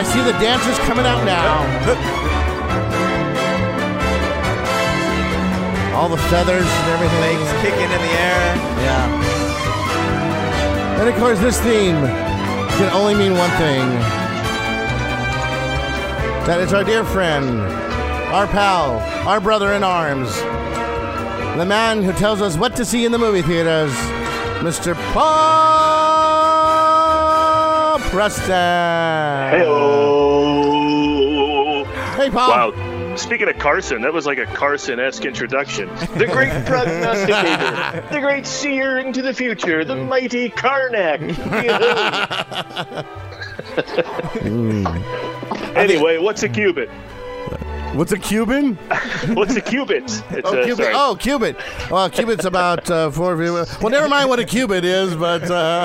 see the dancers coming out now. All the feathers and everything. Legs kicking in the air. Yeah. And of course, this theme can only mean one thing. That is our dear friend, our pal, our brother in arms, the man who tells us what to see in the movie theaters, Mr. Paul Preston. Hello. Hey, Paul. Wow. Speaking of Carson, that was like a Carson-esque introduction. The great prognosticator, the great seer into the future, the mighty Karnak. Anyway, what's a cubit? What's a Cuban? What's a cubit? It's Cubit. sorry. Oh, cubit. Well, cubit's about 4. Well, never mind what a cubit is, but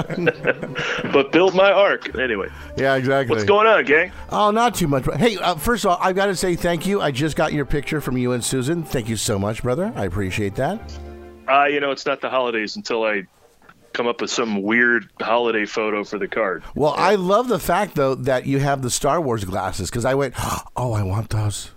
But build my ark. Anyway, yeah, exactly. what's going on, gang? Oh, not too much. Hey, first of all, I've got to say thank you. I just got your picture from you and Susan. Thank you so much, brother. I appreciate that. It's not the holidays until I come up with some weird holiday photo for the card. Well, I love the fact, though, that you have the Star Wars glasses, because I went, oh, I want those.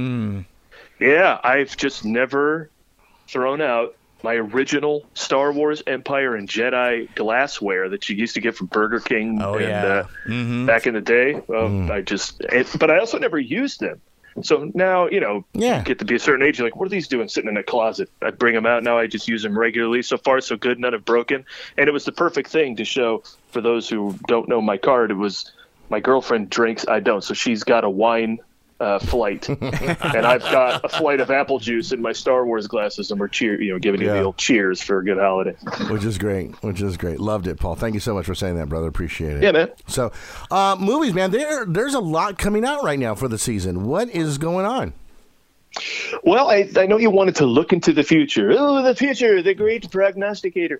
Yeah, I've just never thrown out my original Star Wars, Empire, and Jedi glassware that you used to get from Burger King back in the day. But I also never used them. So now, you get to be a certain age, you're like, what are these doing sitting in a closet? I bring them out. Now I just use them regularly. So far, so good. None have broken. And it was the perfect thing to show for those who don't know my card. It was my girlfriend drinks. I don't. So she's got a wine flight. And I've got a flight of apple juice in my Star Wars glasses. And we're giving you the old cheers for a good holiday. Which is great. Loved it, Paul. Thank you so much for saying that, brother. Appreciate it. Yeah, man. So, movies, man, there's a lot coming out right now for the season. What is going on? Well, I know you wanted to look into the future. Oh, the future, the great prognosticator.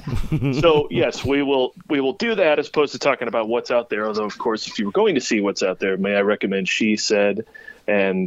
So, yes, we will do that as opposed to talking about what's out there. Although, of course, if you were going to see what's out there, may I recommend She Said and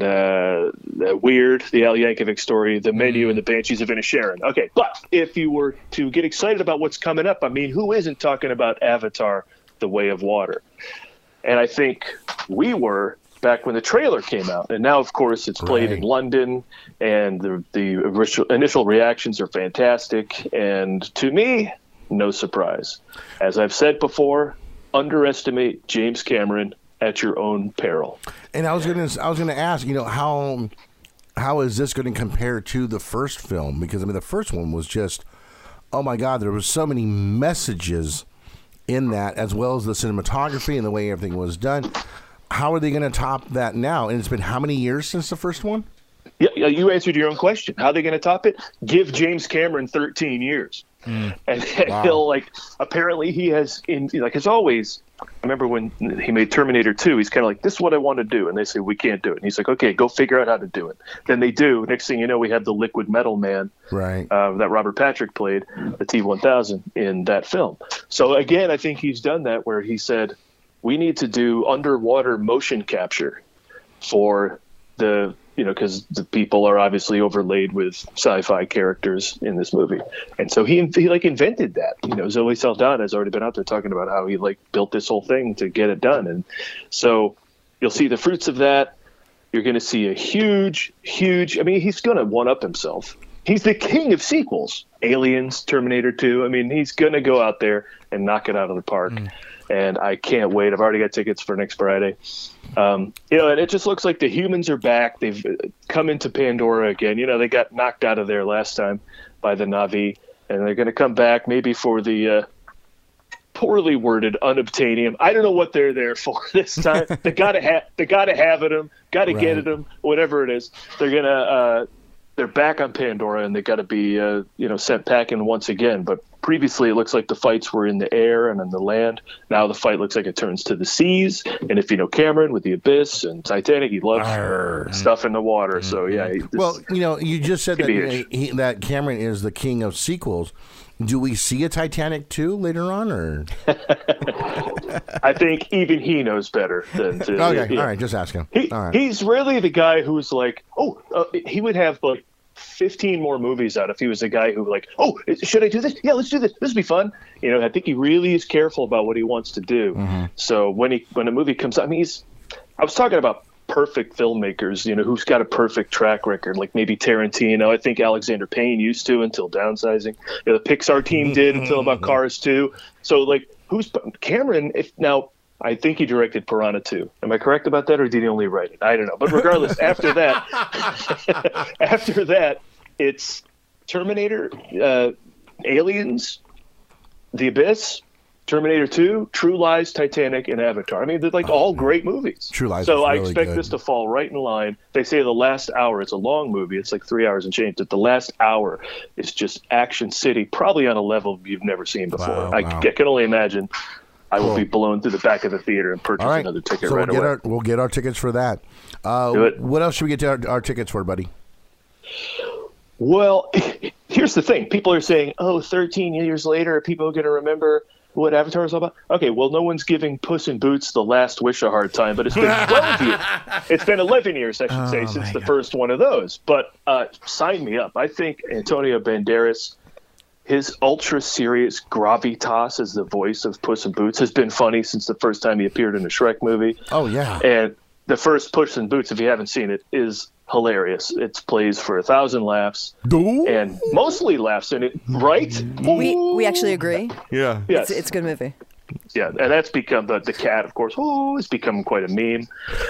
Weird, the Al Yankovic story, The Menu, and The Banshees of Inisherin. Okay, but if you were to get excited about what's coming up, I mean, who isn't talking about Avatar, The Way of Water? And I think we were back when the trailer came out. And now, of course, it's played in London, and the initial reactions are fantastic. And to me, no surprise. As I've said before, underestimate James Cameron at your own peril. And I was going to ask, how is this going to compare to the first film? Because, the first one was just, oh, my God, there was so many messages in that, as well as the cinematography and the way everything was done. How are they going to top that now? And it's been how many years since the first one? Yeah, you answered your own question. How are they going to top it? Give James Cameron 13 years. And he'll, apparently he has, as always, I remember when he made Terminator 2, he's kind of like, this is what I want to do. And they say, we can't do it. And he's like, okay, go figure out how to do it. Then they do. Next thing you know, we have the liquid metal man that Robert Patrick played, the T-1000, in that film. So, again, I think he's done that where he said, we need to do underwater motion capture for because the people are obviously overlaid with sci-fi characters in this movie. And so he invented that. Zoe Saldana has already been out there talking about how he built this whole thing to get it done. And so you'll see the fruits of that. You're going to see a huge, he's going to one-up himself. He's the king of sequels. Aliens, Terminator 2. He's going to go out there and knock it out of the park. And I can't wait. I've already got tickets for next Friday. And it just looks like the humans are back. They've come into Pandora again. They got knocked out of there last time by the Na'vi, and they're going to come back maybe for the poorly worded unobtainium. I don't know what they're there for this time. They got to have at them, got to get at them, whatever it is. They're back on Pandora, and they got to be sent packing once again. But previously, it looks like the fights were in the air and on the land. Now the fight looks like it turns to the seas. And if you know Cameron with the Abyss and Titanic, he loves stuff in the water. So yeah. You just said that that Cameron is the king of sequels. Do we see a Titanic 2 later on, or? I think even he knows better than. Okay, all right, just ask him. He's really the guy who's like, he would have 15 more movies out if he was the guy who should I do this? Yeah, let's do this. This would be fun. I think he really is careful about what he wants to do. So when a movie comes out, I was talking about perfect filmmakers, who's got a perfect track record, like maybe Tarantino. I think Alexander Payne used to until Downsizing. The Pixar team did until about Cars 2. So, like, who's Cameron? I think he directed Piranha 2. Am I correct about that, or did he only write it? I don't know. But regardless, after that, it's Terminator, Aliens, The Abyss, Terminator 2, True Lies, Titanic, and Avatar. I mean, they're like all great movies. True Lies. So I really expect good. this to fall right in line. They say the last hour, it's a long movie. It's like 3 hours and change. But the last hour is just action city, probably on a level you've never seen before. Wow. I can only imagine I will be blown through the back of the theater and purchase another ticket so right away. We'll get our tickets for that. Do it. What else should we get our tickets for, buddy? Well, here's the thing. People are saying, 13 years later, are people going to remember what Avatar is all about? Okay, well, no one's giving Puss in Boots: The Last Wish a hard time, but it's been 12 years. It's been 11 years, I should say, since the first one of those. But sign me up. I think Antonio Banderas, his ultra-serious gravitas as the voice of Puss in Boots has been funny since the first time he appeared in a Shrek movie. Oh, yeah. And the first Puss in Boots, if you haven't seen it, is hilarious. It plays for 1,000 laughs, and mostly laughs in it, right? We actually agree. Yeah. Yes. It's a good movie. Yeah, and that's become the cat, of course. It's become quite a meme.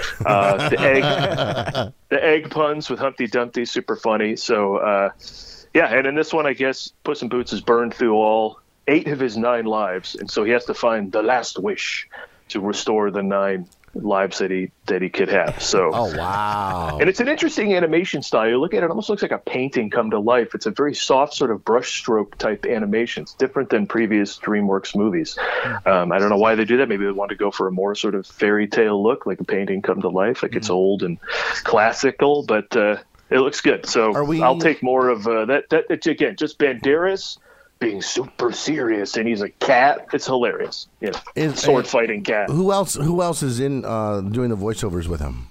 The egg puns with Humpty Dumpty, super funny. So, and in this one, I guess Puss in Boots has burned through all 8 of his 9 lives, and so he has to find the last wish to restore the 9 lives that he could have. So, oh wow! And it's an interesting animation style. You look at it, almost looks like a painting come to life. It's a very soft sort of brushstroke type animation. It's different than previous DreamWorks movies. I don't know why they do that. Maybe they want to go for a more sort of fairy tale look, like a painting come to life, like it's old and classical, but it looks good. So I'll take more of that. That again, just Banderas being super serious, and he's a cat. It's hilarious. Sword fighting cat. Who else is in doing the voiceovers with him?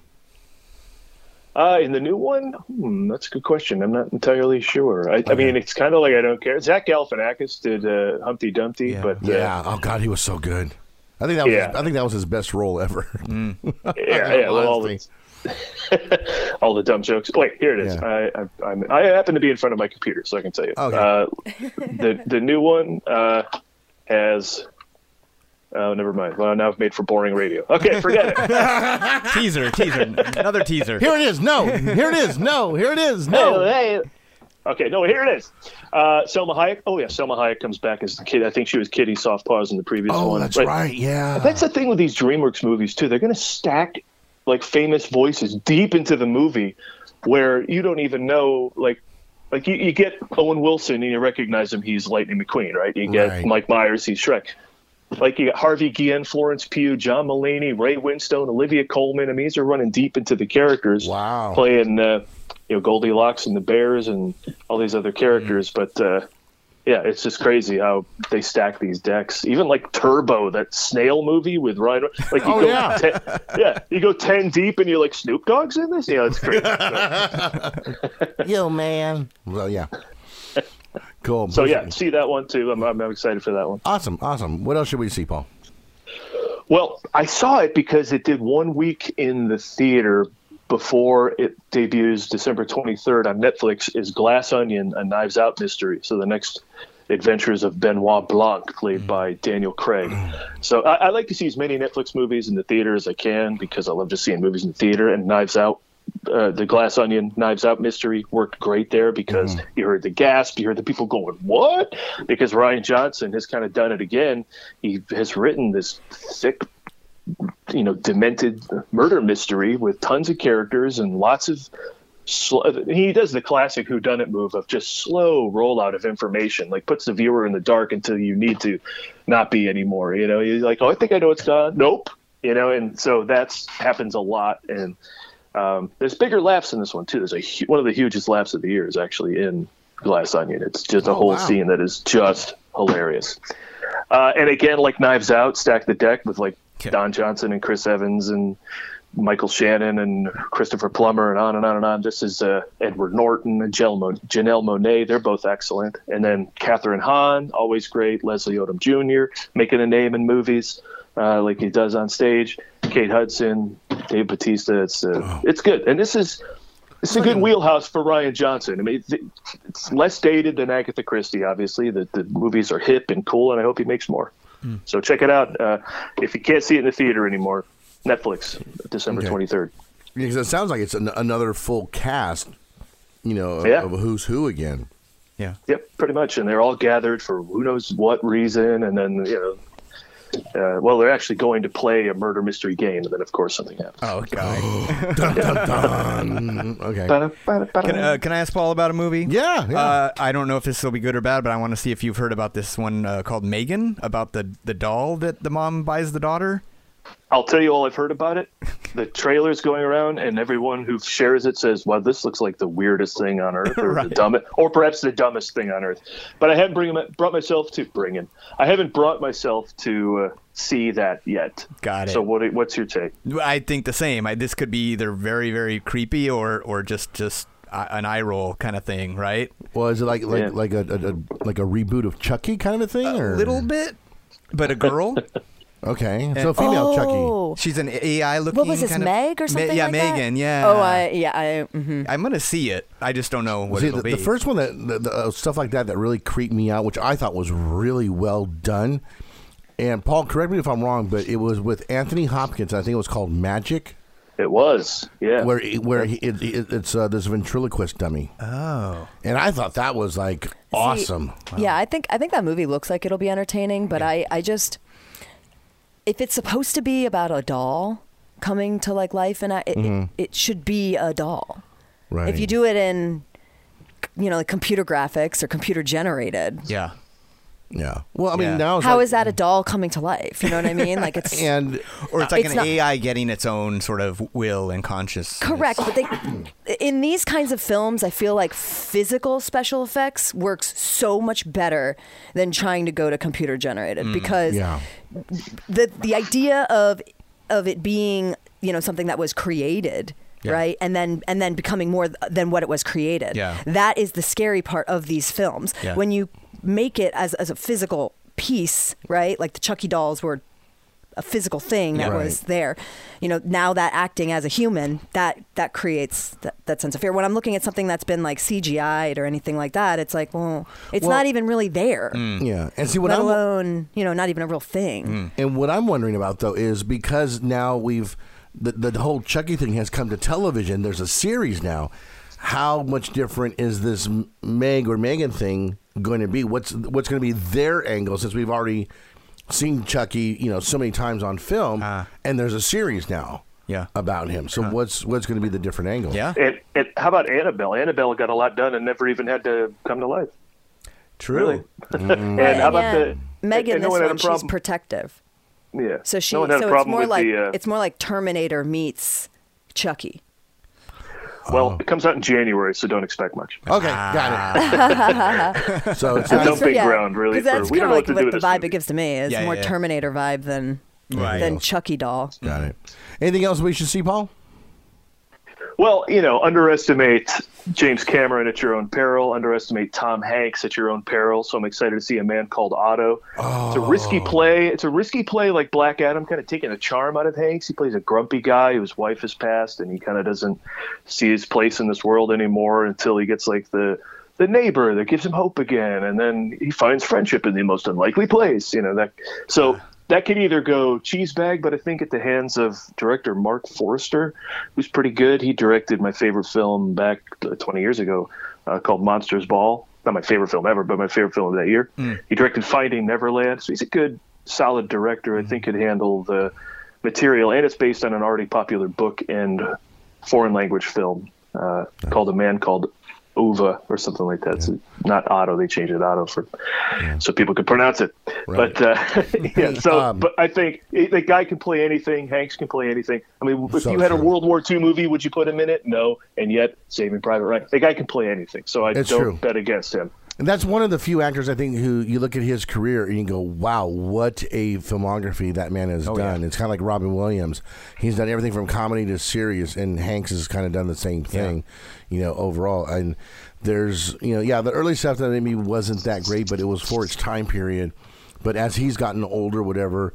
In the new one, that's a good question. I'm not entirely sure. I mean, it's kind of like I don't care. Zach Galifianakis did Humpty Dumpty, but oh god, he was so good. I think that was his best role ever. Well, all the dumb jokes. Wait, here it is. Yeah. I happen to be in front of my computer, so I can tell you. Okay. The new one has. Oh, never mind. Well, now I've made for boring radio. Okay, forget it. Teaser, another teaser. Here it is. No, here it is. No, here it is. No. Hey. Okay, no, here it is. Selma Hayek. Oh yeah, Selma Hayek comes back as the kid. I think she was Kitty Softpaws in the previous one. Oh, that's right. Yeah. That's the thing with these DreamWorks movies too. They're going to stack like famous voices deep into the movie, where you don't even know like you get Owen Wilson and you recognize him. He's Lightning McQueen, right? You get Mike Myers. He's Shrek. Like you got Harvey Guillen, Florence Pugh, John Mulaney, Ray Winstone, Olivia Colman. I mean, these are running deep into the characters. Wow. Playing, Goldilocks and the Bears and all these other characters. But, it's just crazy how they stack these decks. Even like Turbo, that snail movie with Ryan. Like you go 10 deep and you're like, Snoop Dogg's in this? Yeah, it's crazy. Yo, man. Well, yeah. Cool. So see that one too. I'm excited for that one. Awesome. What else should we see, Paul? Well, I saw it because it did 1 week in the theater before it debuts December 23rd on Netflix. Is Glass Onion, a Knives Out mystery? So the next adventures of Benoit Blanc, played by Daniel Craig. So I like to see as many Netflix movies in the theater as I can because I love just seeing movies in the theater. And Knives Out. The Glass Onion Knives Out mystery worked great there because you heard the gasp, you heard the people going, what? Because Rian Johnson has kind of done it again. He has written this thick, demented murder mystery with tons of characters and lots of he does the classic whodunit move of just slow rollout of information, like puts the viewer in the dark until you need to not be anymore. You're like, I think I know what's gone. Nope. And so that's happens a lot. And there's bigger laughs in this one too. There's one of the hugest laughs of the year is actually in Glass Onion. It's just a whole scene that is just hilarious. And again, like Knives Out, stack the deck with like Don Johnson and Chris Evans and Michael Shannon and Christopher Plummer and on and on and on. This is Edward Norton and Janelle Monáe. They're both excellent. And then Catherine Hahn, always great. Leslie Odom Jr. making a name in movies like he does on stage. Kate Hudson, Dave Bautista. It's good, and it's a good wheelhouse for Rian Johnson. I mean, it's less dated than Agatha Christie. Obviously, the movies are hip and cool, and I hope he makes more. So check it out. If you can't see it in the theater anymore, Netflix, December 23rd. Because it sounds like it's another full cast, of Who's Who again. Yeah. Yep, pretty much. And they're all gathered for who knows what reason. And then, they're actually going to play a murder mystery game. And then, of course, something happens. Oh, God. Dun, dun, dun. Okay. Can I ask Paul about a movie? Yeah. I don't know if this will be good or bad, but I want to see if you've heard about this one called Megan, about the doll that the mom buys the daughter. I'll tell you all I've heard about it. The trailer's going around, and everyone who shares it says, "Well, this looks like the weirdest thing on earth, or Right. the dumbest, or perhaps the dumbest thing on earth." But I haven't brought myself to see that yet. Got it. So what's your take? I think the same. This could be either very, very creepy or just an eye roll kind of thing, right? Well, is it like a reboot of Chucky kind of a thing, or A little bit, but a girl. Okay, so female Chucky. She's an AI looking. What was this, kind of, Meg or something yeah, like that? Megan. Yeah. Oh, mm-hmm. I'm gonna see it. I just don't know what See, it'll be. the first one that stuff like that really creeped me out, which I thought was really well done. And Paul, correct me if I'm wrong, but it was with Anthony Hopkins. I think it was called Magic. It was, yeah. Where it's this ventriloquist dummy. Oh. And I thought that was like awesome. Yeah, I think that movie looks like it'll be entertaining, but I just, if it's supposed to be about a doll coming to like life, and it should be a doll. Right. If you do it in, like computer graphics or computer generated, Yeah. Yeah. Well, I mean, Yeah. now it's how like, is that a doll coming to life? You know what I mean? Like it's Or it's like It's an not- AI getting its own sort of will and consciousness. correct, but in these kinds of films, I feel like physical special effects works so much better than trying to go to computer generated because yeah. the idea of it being something that was created. Yeah. Right, and then becoming more than what it was created. Yeah. That is the scary part of these films. Yeah. When you make it as a physical piece, right? Like the Chucky dolls were a physical thing that Yeah. was there. Now that acting as a human, that creates that sense of fear. When I'm looking at something that's been like CGI'd or anything like that, it's like, well, it's not even really there. Yeah. And see, Let alone, not even a real thing. And what I'm wondering about, though, is because now the whole Chucky thing has come to television. There's a series now. How much different is this Meg or Megan thing going to be? What's going to be their angle, since we've already seen Chucky, so many times on film, and there's a series now about him. So what's going to be the different angle? Yeah. And how about Annabelle? Annabelle got a lot done and never even had to come to life. True. Really? And how about the Megan? and This no had a one, she's problem- protective. Yeah. So she. No one had so a it's problem more with like the. it's more like Terminator meets Chucky. Well, it comes out in January, so don't expect much. Okay, got it. So it's not Dumping ground, really. Because that's we kind don't of know like what to do what with the this vibe movie. it gives to me. It's Yeah, more yeah. Terminator vibe than Chucky doll. Got it. Anything else we should see, Paul? Well, underestimate James Cameron at your own peril. Underestimate Tom Hanks at your own peril. So I'm excited to see A Man Called Otto. It's a risky play. It's a risky play like Black Adam, kind of taking the charm out of Hanks. He plays a grumpy guy whose wife has passed, and he kind of doesn't see his place in this world anymore until he gets like the neighbor that gives him hope again, and then he finds friendship in the most unlikely place. That could either go cheese bag, but I think at the hands of director Mark Forster, who's pretty good. He directed my favorite film back 20 years ago called Monsters Ball. Not my favorite film ever, but my favorite film of that year. He directed Finding Neverland. So he's a good, solid director. I think could handle the material. And it's based on an already popular book and foreign language film called A Man Called Ova or something like that. So not Otto, they changed it Otto so people could pronounce it. Right. But but I think the guy can play anything. Hanks can play anything. I mean, if So you had a true. World War II movie, would you put him in it? No. And yet, Saving Private Ryan, the guy can play anything. So I It's don't true. bet against him. And that's one of the few actors, I think, who you look at his career and you go, wow, what a filmography that man has done. yeah. It's kind of like Robin Williams. He's done everything from comedy to serious, and Hanks has kind of done the same thing, overall. And there's, the early stuff that maybe wasn't that great, but it was for its time period. But as he's gotten older, whatever,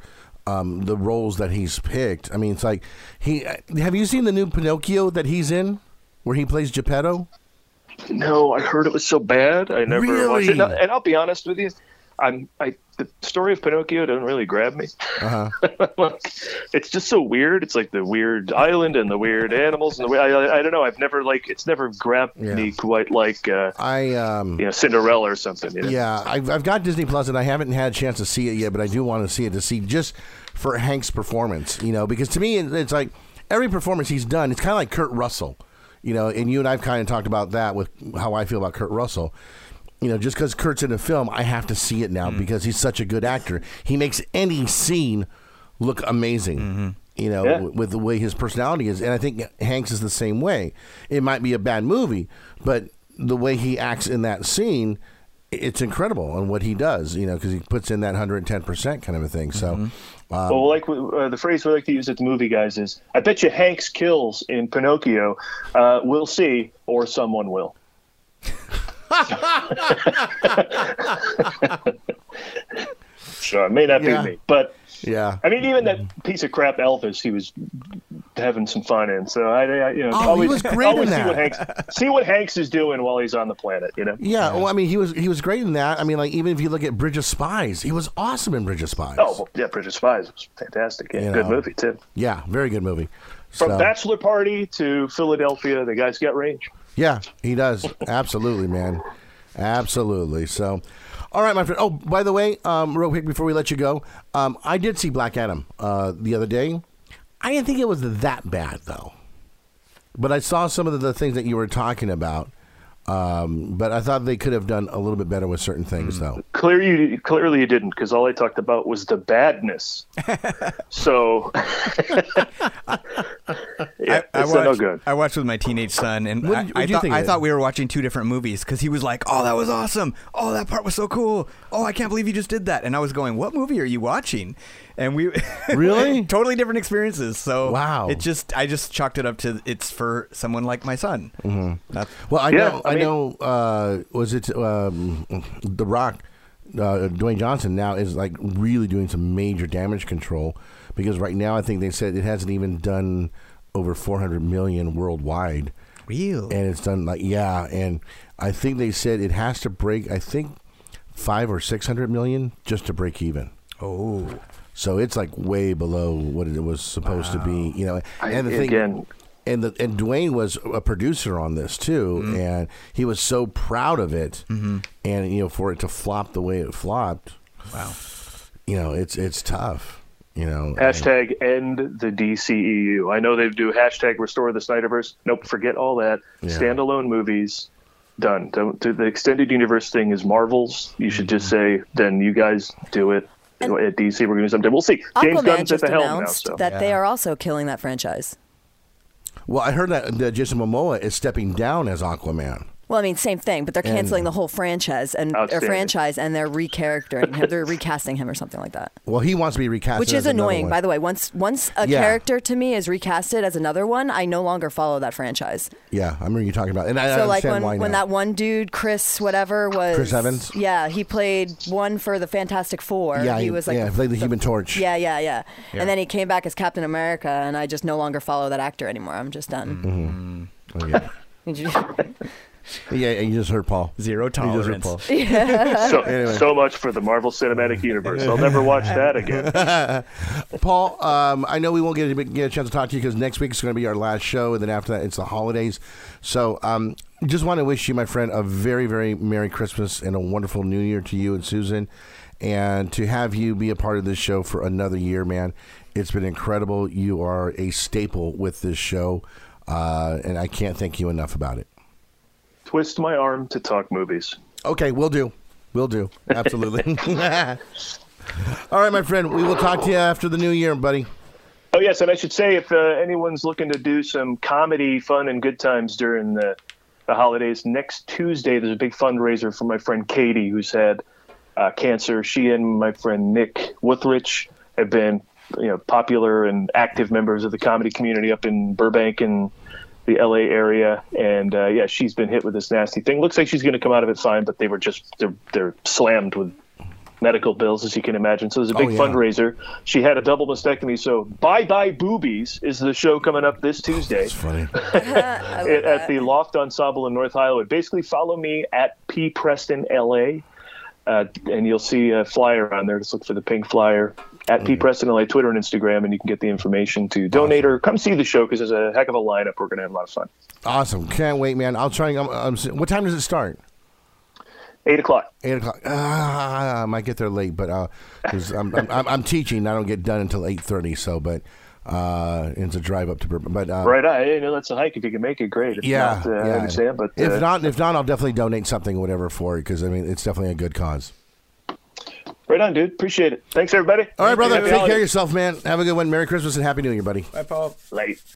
the roles that he's picked. I mean, it's like have you seen the new Pinocchio that he's in, where he plays Geppetto? No, I heard it was so bad. I never watched it. Really? And I'll be honest with you, the story of Pinocchio doesn't really grab me. It's just so weird. It's like the weird island and the weird animals and I don't know. I've never it's never grabbed me quite like Cinderella or something. You know? Yeah, I've got Disney Plus and I haven't had a chance to see it yet, but I do want to see it just for Hank's performance. Because to me it's like every performance he's done. It's kind of like Kurt Russell. And you and I've kind of talked about that with how I feel about Kurt Russell. Just because Kurt's in a film, I have to see it now because he's such a good actor. He makes any scene look amazing, with the way his personality is. And I think Hanks is the same way. It might be a bad movie, but the way he acts in that scene, it's incredible on what he does, because he puts in that 110% kind of a thing. So, well, like the phrase we like to use at the movie guys is, I bet you Hanks kills in Pinocchio. We'll see, or someone will. So it may not be me, but I mean, even that piece of crap Elvis, he was having some fun in. So he was great in that. See what Hanks is doing while he's on the planet. Yeah. Well, I mean, he was great in that. I mean, like even if you look at Bridge of Spies, he was awesome in Bridge of Spies. Oh, well, yeah, Bridge of Spies was fantastic. Yeah, good movie too. Yeah, very good movie. From Bachelor Party to Philadelphia, the guy's got range. Yeah, he does. Absolutely, man. Absolutely. So, all right, my friend. Oh, by the way, real quick before we let you go, I did see Black Adam the other day. I didn't think it was that bad, though. But I saw some of the things that you were talking about. But I thought they could have done a little bit better with certain things, though. Clearly you didn't, because all I talked about was the badness. So, it's no good. I watched with my teenage son, and I thought we were watching two different movies, because he was like, "Oh, that was awesome! Oh, that part was so cool! Oh, I can't believe you just did that!" And I was going, "What movie are you watching?" And we really totally different experiences. So wow, I just chalked it up to it's for someone like my son. Mm-hmm. Well, I know. Was it The Rock? Dwayne Johnson now is like really doing some major damage control, because right now I think they said it hasn't even done over 400 million worldwide. Real. And it's done and I think they said it has to break 500 or 600 million just to break even. Oh. So it's like way below what it was supposed to be, And the thing again. And Dwayne was a producer on this too, and he was so proud of it. And for it to flop the way it flopped, wow, it's tough. Hashtag end the DCEU. I know they do hashtag restore the Snyderverse. Nope, forget all that. Yeah. Standalone movies, done. The extended universe thing is Marvel's. You should just say, then you guys do it. At DC, we're going to do something. We'll see. James Gunn's at the helm now. So. That they are also killing that franchise. Well, I heard that Jason Momoa is stepping down as Aquaman. Well, I mean, same thing, but they're canceling the whole franchise and they're recharactering him. They're recasting him or something like that. Well, he wants to be recast, which is annoying, by the way. Once a character to me is recasted as another one, I no longer follow that franchise. Yeah, I remember you talking about it. And I understand why now. When that one dude, Chris Evans? Yeah, he played one for the Fantastic Four. Yeah, he was he played the Human Torch. Yeah. And then he came back as Captain America, and I just no longer follow that actor anymore. I'm just done. Mm-hmm. Oh, yeah. Yeah, you just heard Paul. Zero tolerance. So much for the Marvel Cinematic Universe. I'll never watch that again. Paul, I know we won't get a chance to talk to you because next week is going to be our last show, and then after that it's the holidays. So just want to wish you, my friend, a very, very Merry Christmas and a wonderful New Year to you and Susan, and to have you be a part of this show for another year, man. It's been incredible. You are a staple with this show, and I can't thank you enough about it. Twist my arm to talk movies. Okay, we'll do. Absolutely. All right, my friend. We will talk to you after the new year, buddy. Oh, yes, and I should say, if anyone's looking to do some comedy, fun, and good times during the holidays, next Tuesday there's a big fundraiser for my friend Katie, who's had cancer. She and my friend Nick Wuthrich have been popular and active members of the comedy community up in Burbank and the LA area, and she's been hit with this nasty thing. Looks like she's going to come out of it fine, but they're slammed with medical bills, as you can imagine. So it was a big yeah. fundraiser. She had a double mastectomy. So Bye Bye Boobies is the show coming up this Tuesday. That's funny. At the Loft Ensemble in North Hollywood. Basically, follow me at P Preston LA, and you'll see a flyer on there. Just look for the pink flyer at P Preston LA, Twitter and Instagram, and you can get the information to donate or come see the show because there's a heck of a lineup. We're going to have a lot of fun. Awesome. Can't wait, man. I'll try. What time does it start? 8 o'clock. 8 o'clock. I might get there late, but because I'm teaching, I don't get done until 8:30. So, but it's a drive up to Bourbon. But right on. That's a hike. If you can make it, great. If not, I understand. But if not, I'll definitely donate something, or whatever, for it because I mean it's definitely a good cause. Right on, dude. Appreciate it. Thanks, everybody. All right, brother. Take care of yourself, man. Have a good one. Merry Christmas and Happy New Year, buddy. Bye, Paul. Late.